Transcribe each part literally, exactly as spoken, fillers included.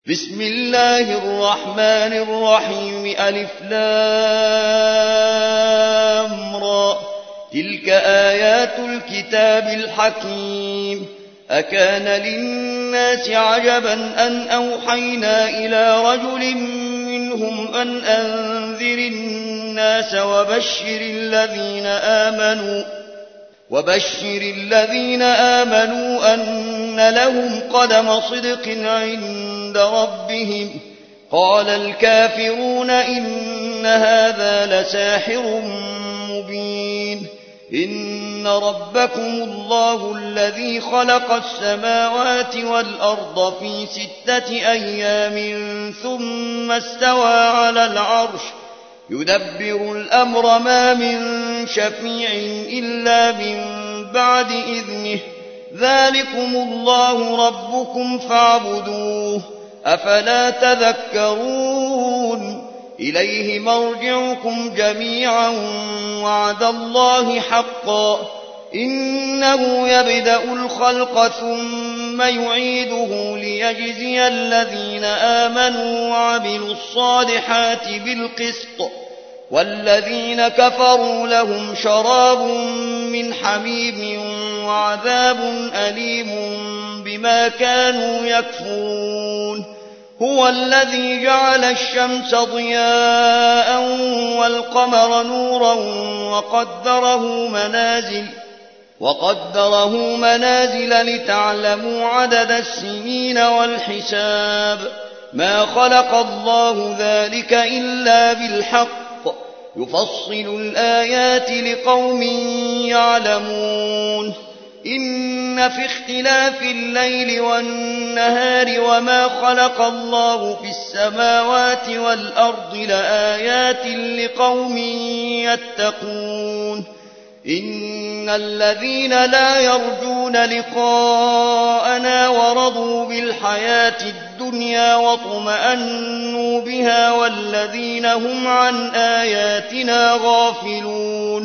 بسم الله الرحمن الرحيم ألف لام را تلك آيات الكتاب الحكيم أكان للناس عجبا أن أوحينا إلى رجل منهم أن أنذر الناس وبشر الذين آمنوا وبشر الذين آمنوا أن لهم قدم صدق عند ربهم قال الكافرون إن هذا لساحر مبين إن ربكم الله الذي خلق السماوات والأرض في ستة أيام ثم استوى على العرش يدبر الأمر ما من شفيع إلا من بعد إذنه ذلكم الله ربكم فاعبدوه أفلا تذكرون إليه مرجعكم جميعا وعد الله حقا إنه يبدأ الخلق ثم يعيده ليجزي الذين آمنوا وعملوا الصالحات بالقسط والذين كفروا لهم شراب من حميم وعذاب أليم بما كانوا يكفرون هو الذي جعل الشمس ضياء والقمر نورا وقدره منازل وقدره منازل لتعلموا عدد السنين والحساب ما خلق الله ذلك إلا بالحق يفصل الآيات لقوم يعلمون إن في اختلاف الليل والنهار وما خلق الله في السماوات والأرض لآيات لقوم يتقون إن الذين لا يرجون لقاءنا ورضوا بالحياة الدنيا واطمأنوا بها والذين هم عن آياتنا غافلون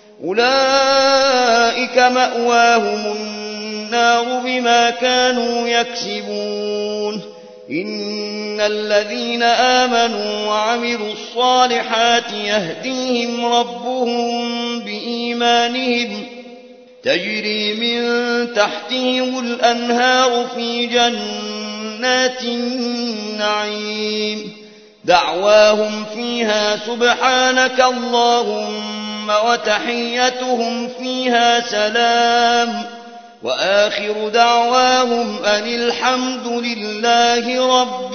أولئك مأواهم النار بما كانوا يكسبون إن الذين آمنوا وعملوا الصالحات يهديهم ربهم بإيمانهم تجري من تحتهم الأنهار في جنات النعيم دعواهم فيها سبحانك اللهم وتحيتهم فيها سلام وآخر دعواهم أن الحمد لله رب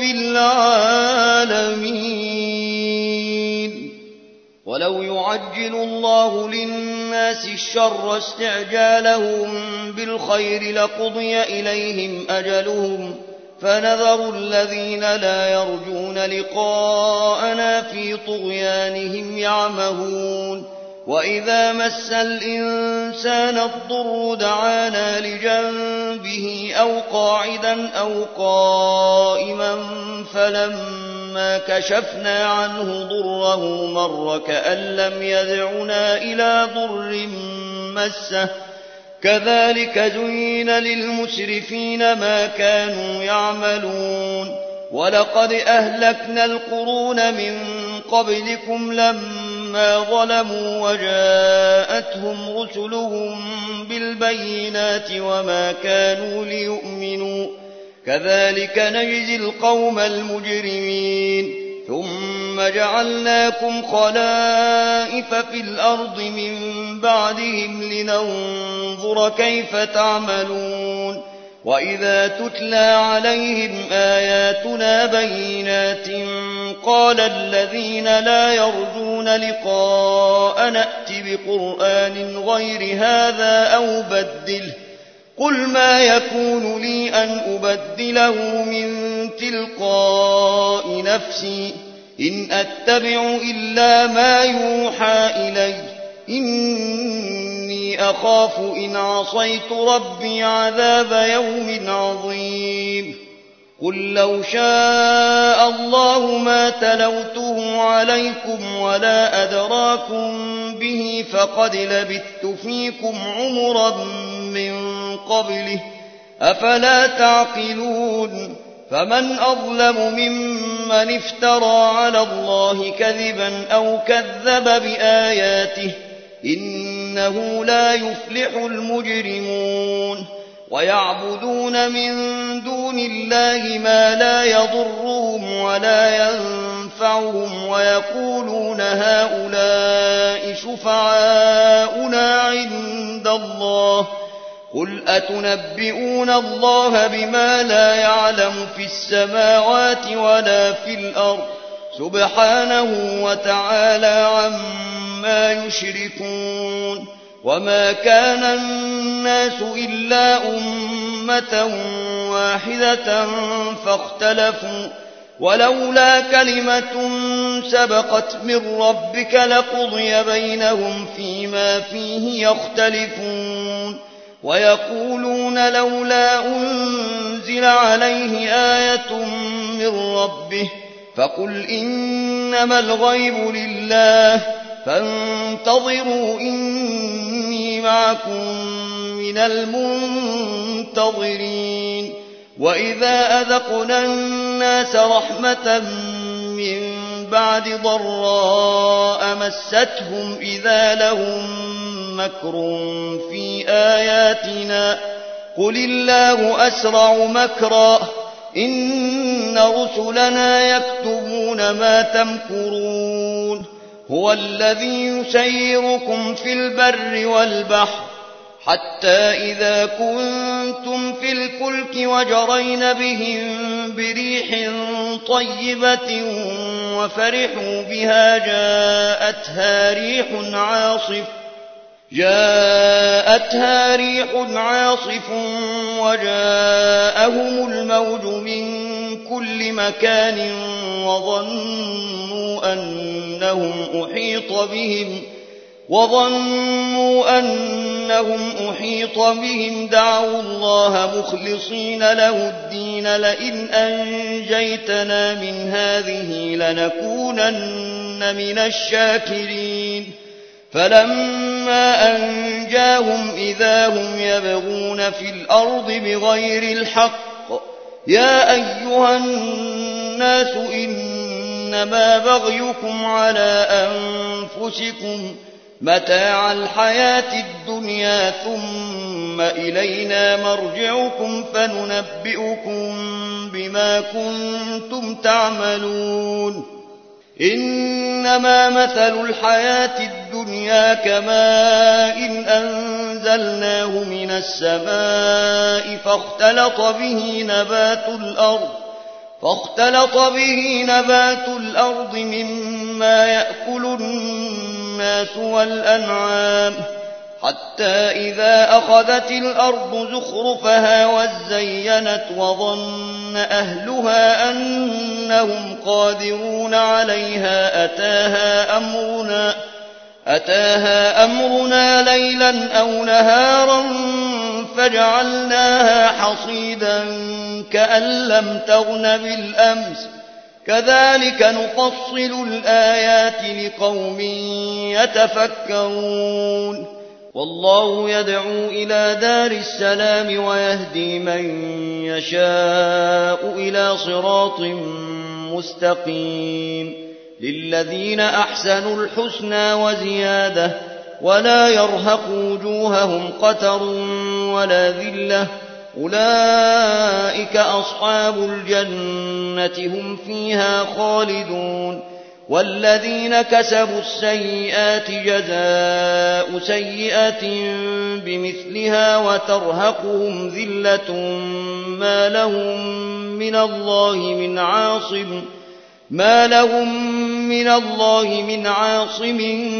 العالمين ولو يعجل الله للناس الشر استعجالهم بالخير لقضي إليهم أجلهم فنذر الذين لا يرجون لقاءنا في طغيانهم يعمهون وإذا مس الإنسان الضر دعانا لجنبه أو قاعدا أو قائما فلما كشفنا عنه ضره مر كأن لم يدعنا إلى ضر مسه كذلك زين للمسرفين ما كانوا يعملون ولقد أهلكنا القرون من قبلكم لما ظلموا وجاءتهم رسلهم بالبينات وما كانوا ليؤمنوا كذلك نجزي القوم المجرمين ثم جعلناكم خلائف في الأرض من بعدهم لننظر كيف تعملون وإذا تتلى عليهم آياتنا بينات قال الذين لا يرجون لقاء نأت بقرآن غير هذا أو بدله قل ما يكون لي أن أبدله من تلقاء نفسي إن أتبع إلا ما يوحى إلي إني أخاف إن عصيت ربي عذاب يوم عظيم قل لو شاء الله ما تلوته عليكم ولا أدراكم به فقد لبثت فيكم عمرا من قبله أفلا تعقلون فمن أظلم ممن افترى على الله كذبا أو كذب بآياته إنه لا يفلح المجرمون ويعبدون من دون الله ما لا يضرهم ولا ينفعهم ويقولون هؤلاء شفعاؤنا عند الله قل أتنبئون الله بما لا يعلم في السماوات ولا في الأرض سبحانه وتعالى عما يشركون وما كان الناس إلا أمة واحدة فاختلفوا ولولا كلمة سبقت من ربك لقضي بينهم فيما فيه يختلفون ويقولون لولا أنزل عليه آية من ربه فقل إنما الغيب لله فانتظروا إني معكم من المنتظرين وإذا أذقنا الناس رحمة من بعد ضراء مستهم إذا لهم مكر في آياتنا قل الله أسرع مكرا إن رسلنا يكتبون ما تمكرون هو الذي يسيركم في البر والبحر حتى إذا كنتم في الفلك وجرين بهم بريح طيبة وفرحوا بها جاءتها ريح عاصف جاءتها ريح عاصف وجاءهم الموج من كل مكان وظنوا أنهم أحيط بهم وظنوا أنهم أحيط بهم دعوا الله مخلصين له الدين لئن أنجيتنا من هذه لنكونن من الشاكرين فلما أنجاهم إذا هم يبغون في الأرض بغير الحق يا أيها الناس إنما بغيكم على أنفسكم متاع الحياة الدنيا ثم إلينا مرجعكم فننبئكم بما كنتم تعملون إنما مثل الحياة الدنيا كماء إن أنزلناه من السماء فاختلط به نبات الأرض فاختلط به نبات الأرض مما يأكل الناس والأنعام حتى إذا أخذت الأرض زخرفها وزينت وظن أهلها أنهم قادرون عليها أتاها أمرنا أتاها أمرنا ليلا أو نهارا فجعلناها حصيدا كأن لم تغن بالأمس كذلك نفصل الآيات لقوم يتفكرون والله يدعو إلى دار السلام ويهدي من يشاء إلى صراط مستقيم للذين أحسنوا الحسنى وزيادة ولا يرهق وجوههم قتر ولا ذلة أولئك أصحاب الجنة هم فيها خالدون والذين كسبوا السيئات جزاء سيئة بمثلها وترهقهم ذلة ما لهم من الله من عاصم ما لهم من الله من عاصم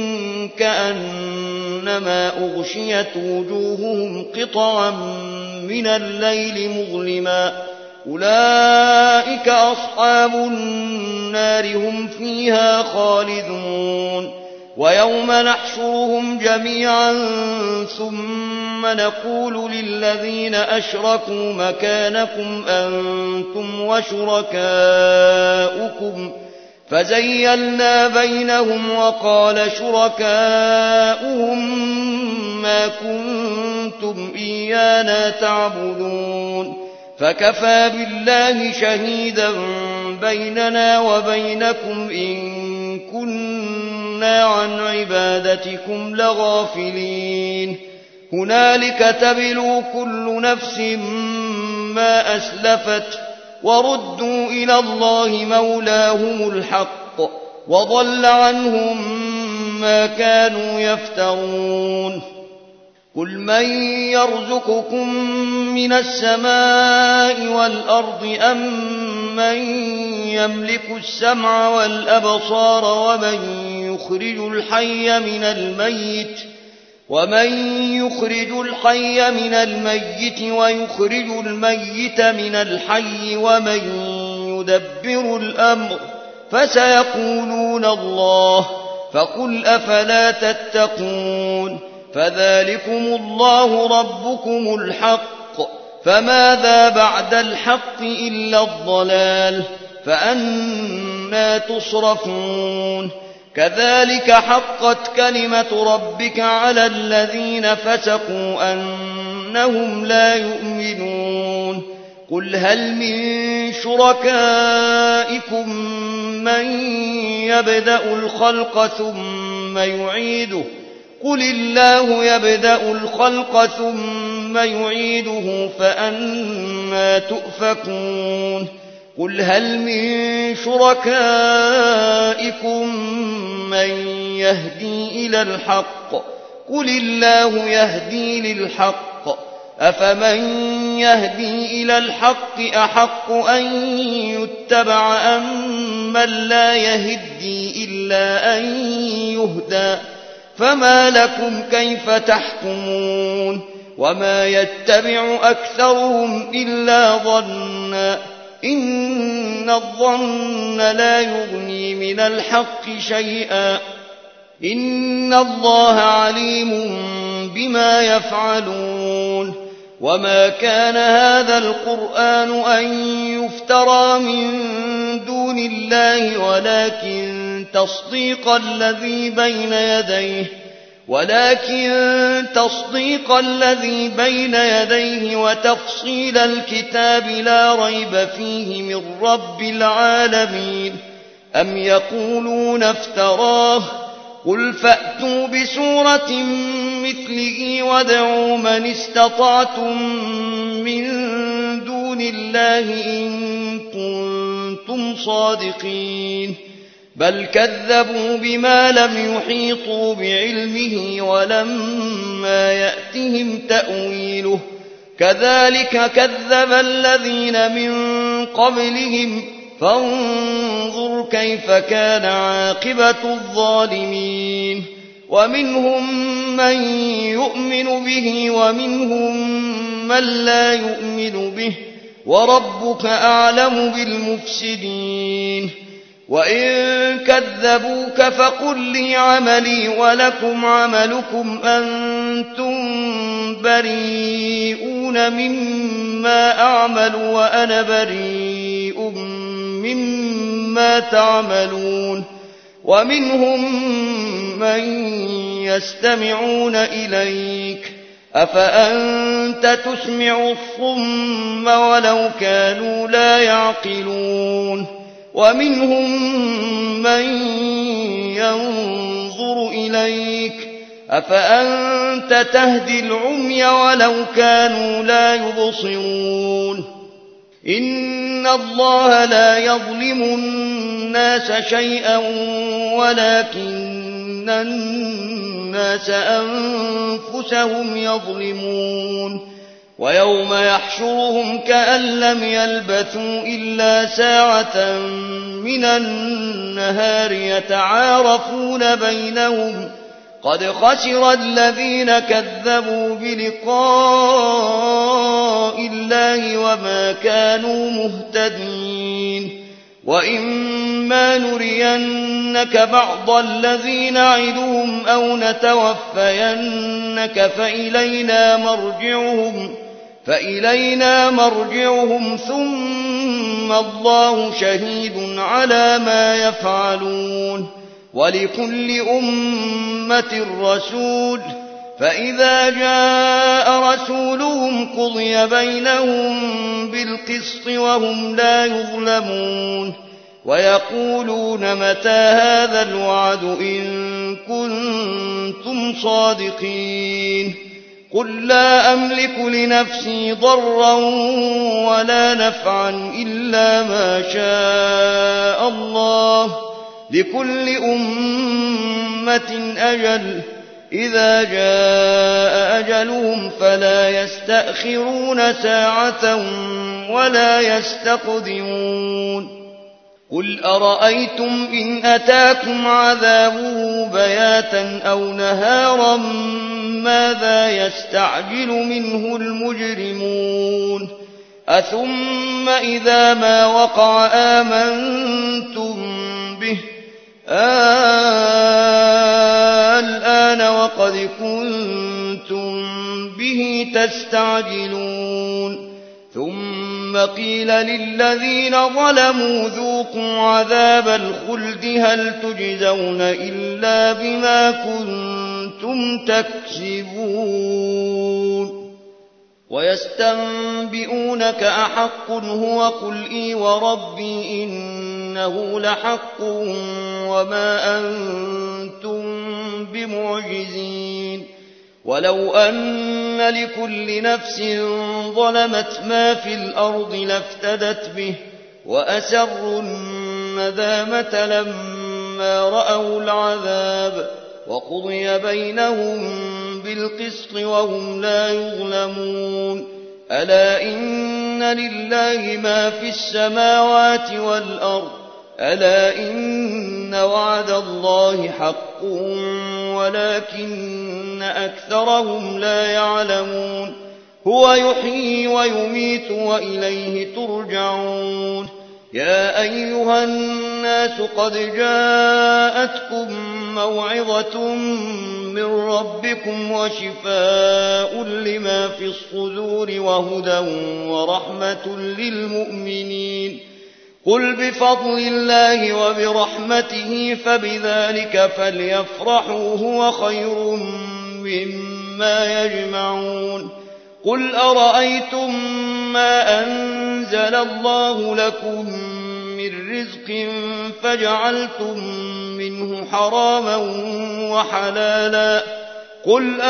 كأنما أغشيت وجوههم قطعا من الليل مظلما أولئك أصحاب النار هم فيها خالدون ويوم نحشرهم جميعا ثم نقول للذين أشركوا مكانكم أنتم وشركاؤكم فزيلنا بينهم وقال شركاؤهم ما كنتم إيانا تعبدون فكفى بالله شهيدا بيننا وبينكم إن كنا عن عبادتكم لغافلين هنالك تبلو كل نفس ما أسلفت وردوا إلى الله مولاهم الحق وضل عنهم ما كانوا يفترون قل من يرزقكم من السماء والأرض أم من يملك السمع والأبصار ومن يخرج الحي من الميت ومن يخرج الحي من الميت ويخرج الميت من الحي ومن يدبر الأمر فسيقولون الله فقل أفلا تتقون فذلكم الله ربكم الحق فماذا بعد الحق إلا الضلال فأنى تصرفون كذلك حقت كلمة ربك على الذين فسقوا أنهم لا يؤمنون قل هل من شركائكم من يبدأ الخلق ثم يعيده قل الله يبدأ الخلق ثم يعيده فأنى تؤفكون قل هل من شركائكم من يهدي إلى الحق قل الله يهدي للحق أفمن يهدي إلى الحق أحق أن يتبع أم من لا يهدي إلا أن يهدى فما لكم كيف تحكمون وما يتبع أكثرهم إلا ظنا إن الظن لا يغني من الحق شيئا إن الله عليم بما يفعلون وما كان هذا القرآن أن يفترى من دون الله ولكن تصديق الذي بين يديه ولكن تصديق الذي بين يديه وتفصيل الكتاب لا ريب فيه من رب العالمين أم يقولون افتراه قل فأتوا بسورة مثله وادعوا من استطعتم من دون الله إن كنتم صادقين بل كذبوا بما لم يحيطوا بعلمه ولما يأتهم تأويله كذلك كذب الذين من قبلهم فانظر كيف كان عاقبة الظالمين ومنهم من يؤمن به ومنهم من لا يؤمن به وربك أعلم بالمفسدين وإن كذبوك فقل لي عملي ولكم عملكم أنتم بريئون مما أعمل وأنا بريء مما تعملون ومنهم من يستمعون إليك أفأنت تسمع الصم ولو كانوا لا يعقلون ومنهم من ينظر إليك أفأنت تهدي العمي ولو كانوا لا يبصرون إن الله لا يظلم الناس شيئا ولكن الناس أنفسهم يظلمون ويوم يحشرهم كأن لم يلبثوا إلا ساعة من النهار يتعارفون بينهم قد خسر الذين كذبوا بلقاء الله وما كانوا مهتدين وإما نرينك بعض الذين نعدهم أو نتوفينك فإلينا مرجعهم فإلينا مرجعهم ثم الله شهيد على ما يفعلون ولكل أمة رسول فإذا جاء رسولهم قضي بينهم بالقسط وهم لا يظلمون ويقولون متى هذا الوعد إن كنتم صادقين قل لا أملك لنفسي ضرا ولا نفعا إلا ما شاء الله لكل أمة أجل إذا جاء أجلهم فلا يستأخرون ساعة ولا يستقدمون قل أرأيتم إن أتاكم عذابه بياتا أو نهارا ماذا يستعجل منه المجرمون أثم إذا ما وقع آمنتم به الآن وقد كنتم به تستعجلون ثم قيل للذين ظلموا ذوقوا عذاب الخلد هل تجزون إلا بما كنتم تكسبون ويستنبئونك أحق هو قل إي وربي إنه لحق وما أنتم بمعجزين ولو أن لكل نفس ظلمت ما في الأرض لافتدت به وأسروا الندامة لما رأوا العذاب وقضي بينهم بالقسط وهم لا يظلمون ألا إن لله ما في السماوات والأرض ألا إن وعد الله حق ولكن أكثرهم لا يعلمون هو يحيي ويميت وإليه ترجعون يا أيها الناس قد جاءتكم موعظة من ربكم وشفاء لما في الصدور وهدى ورحمة للمؤمنين قل بفضل الله وبرحمته فبذلك فليفرحوا هو خير مما يجمعون قل أرأيتم ما أنزل الله لكم من رزق فجعلتم منه حراما وحلالا قل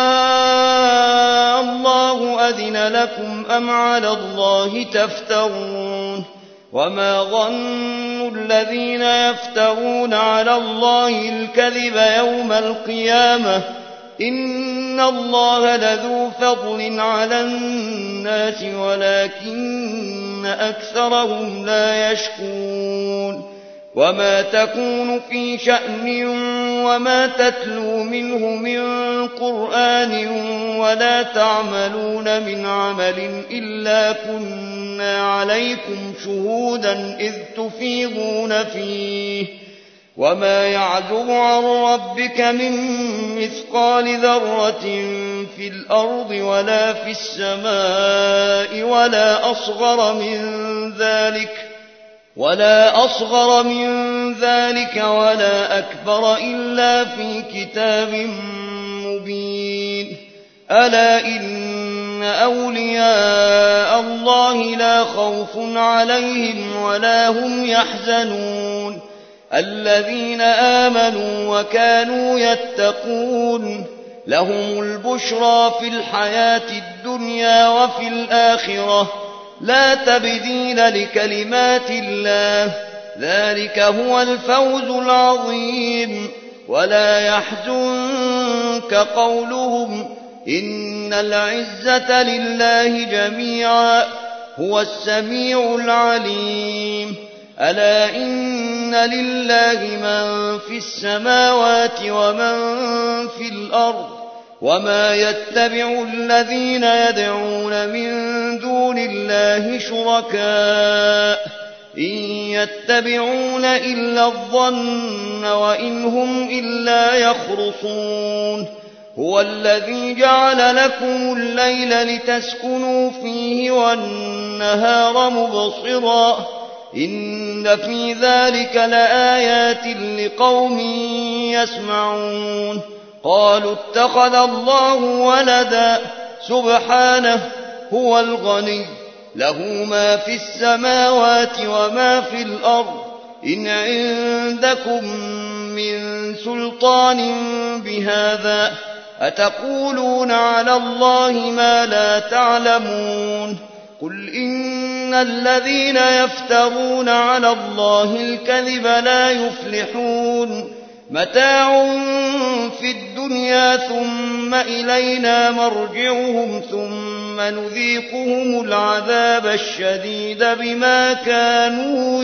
آه الله أذن لكم أم على الله تفترون وما ظن الذين يفترون على الله الكذب يوم القيامة إن الله لذو فضل على الناس ولكن أكثرهم لا يشكرون وما تكون في شأن وما تتلو منه من قرآن ولا تعملون من عمل إلا كنا عليكم شهودا إذ تفيضون فيه وما يعزب عن ربك من مثقال ذرة في الأرض ولا في السماء ولا أصغر من ذلك ولا أصغر من ذلك ولا أكبر إلا في كتاب مبين ألا إن أولياء الله لا خوف عليهم ولا هم يحزنون الذين آمنوا وكانوا يتقون لهم البشرى في الحياة الدنيا وفي الآخرة لا تبديل لكلمات الله ذلك هو الفوز العظيم ولا يحزنك قولهم إن العزة لله جميعا هو السميع العليم ألا إن لله من في السماوات ومن في الأرض وما يتبع الذين يدعون من دون الله شركاء إن يتبعون إلا الظن وإن هم إلا يخرصون هو الذي جعل لكم الليل لتسكنوا فيه والنهار مبصرا إن في ذلك لآيات لقوم يسمعون قالوا اتخذ الله ولدا سبحانه هو الغني له ما في السماوات وما في الأرض إن عندكم من سلطان بهذا أتقولون على الله ما لا تعلمون قل إن الذين يفترون على الله الكذب لا يفلحون متاع في الدنيا ثم إلينا مرجعهم ثم نذيقهم العذاب الشديد بما كانوا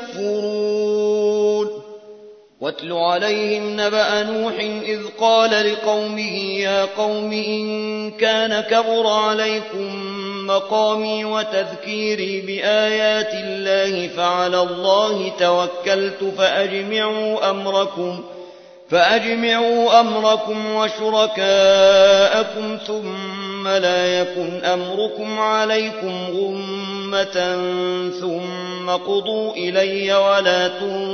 يكفرون واتل عليهم نبأ نوح إذ قال لقومه يا قوم إن كان كبر عليكم مقامي وتذكيري بآيات الله فعلى الله توكلت فأجمعوا أمركم فأجمعوا أمركم وشركاءكم ثم لا يكن أمركم عليكم غمة ثم قضوا إلي ولا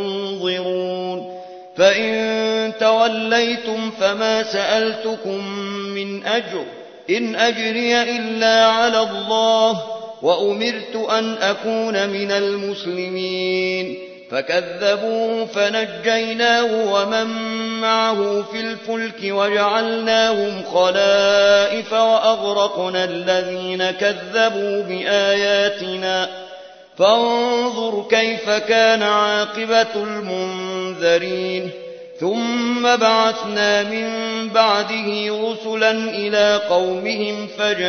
تنظرون فإن توليتم فما سألتكم من أجر إن أجري إلا على الله وأمرت أن أكون من المسلمين فكذبوه فنجيناه ومن معه في الفلك وجعلناهم خلائف وأغرقنا الذين كذبوا بآياتنا فانظر كيف كان عاقبة المنذرين ثم بعثنا من بعده رسلا إلى قومهم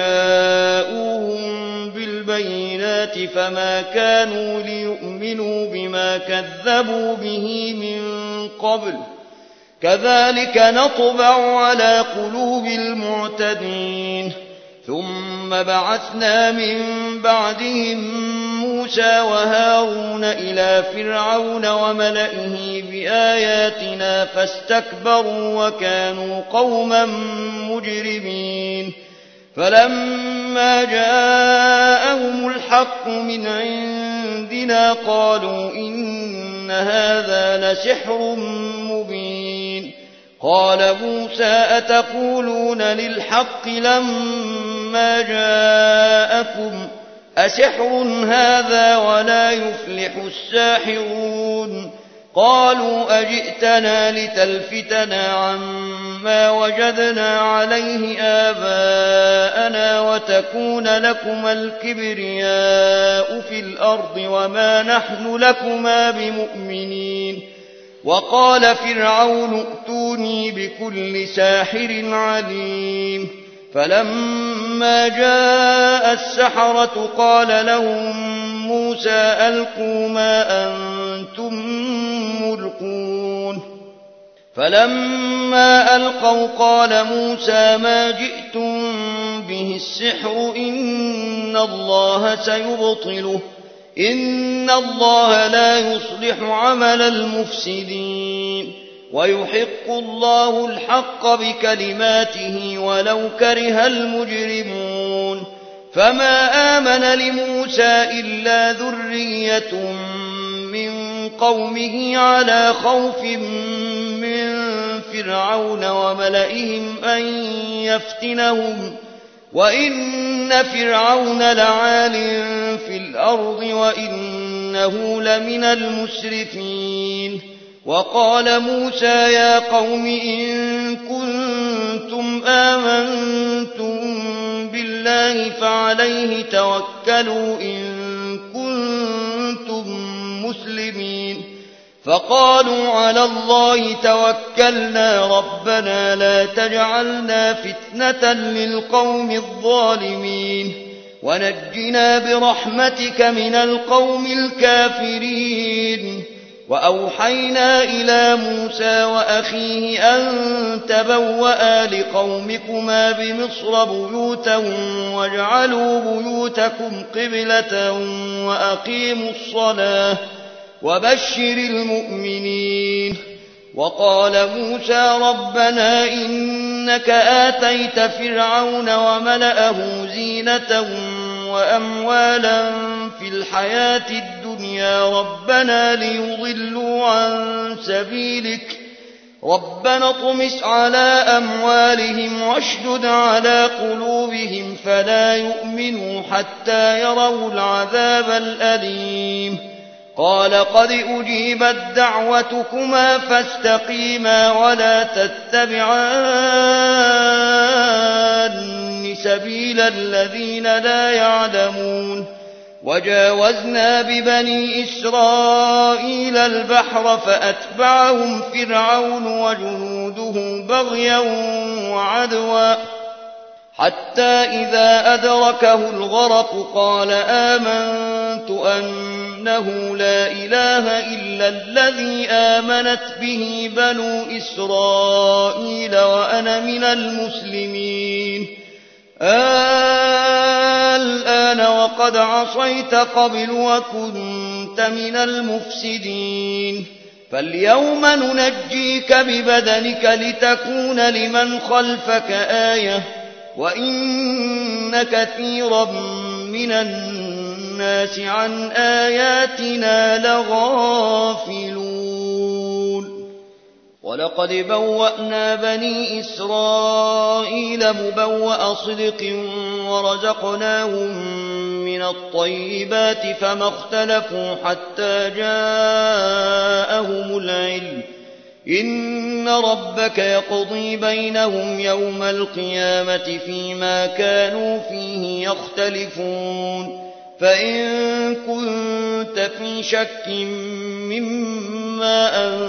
فجاءوهم بالبينات فما كانوا ليؤمنوا بما كذبوا به من قبل كذلك نطبع على قلوب المعتدين ثم بعثنا من بعدهم موسى وهارون إلى فرعون وملئه بآياتنا فاستكبروا وكانوا قوما مجرمين فلما جاءهم الحق من عندنا قالوا إن هذا لسحر مبين قال موسى أتقولون للحق لما جاءكم أسحر هذا ولا يفلح الساحرون قالوا أجئتنا لتلفتنا عما وجدنا عليه آباءنا وتكون لكما الكبرياء في الأرض وما نحن لكما بمؤمنين وقال فرعون ائتوني بكل ساحر عليم فلما جاء السحرة قال لهم موسى ألقوا ما أنتم ملقون فلما ألقوا قال موسى ما جئتم به السحر إن الله سيبطله إن الله لا يصلح عمل المفسدين ويحق الله الحق بكلماته ولو كره المجرمون فما آمن لموسى إلا ذرية من قومه على خوف من فرعون وملئهم أن يفتنهم وإن فرعون لعال في الأرض وإنه لمن المسرفين وقال موسى يا قوم إن كنتم آمنتم بالله فعليه توكلوا إن كنتم مسلمين فقالوا على الله توكلنا ربنا لا تجعلنا فتنة للقوم الظالمين ونجنا برحمتك من القوم الكافرين وأوحينا إلى موسى وأخيه أن تبوأ لقومكما بمصر بيوتا واجعلوا بيوتكم قبلة وأقيموا الصلاة وبشر المؤمنين وقال موسى ربنا إنك آتيت فرعون وملأه زينة وأموالا في الحياة الدنيا ربنا ليضلوا عن سبيلك ربنا اطمس على أموالهم واشدد على قلوبهم فلا يؤمنوا حتى يروا العذاب الأليم قال قد أجيبت دعوتكما فاستقيما ولا تتبعان سبيل الذين لا يعلمون وجاوزنا ببني إسرائيل البحر فأتبعهم فرعون وجنوده بغيا وعدوا حتى إذا أدركه الغرق قال آمنت أنه لا إله إلا الذي آمنت به بنو إسرائيل وأنا من المسلمين الآن وقد عصيت قبل وكنت من المفسدين فاليوم ننجيك ببدنك لتكون لمن خلفك آية وإن كثيرا من الناس عن آياتنا لغافلون ولقد بوأنا بني إسرائيل مبوأ صدق ورزقناهم من الطيبات فما اختلفوا حتى جاءهم العلم إن ربك يقضي بينهم يوم القيامة فيما كانوا فيه يختلفون فإن كنت في شك مما أنزلنا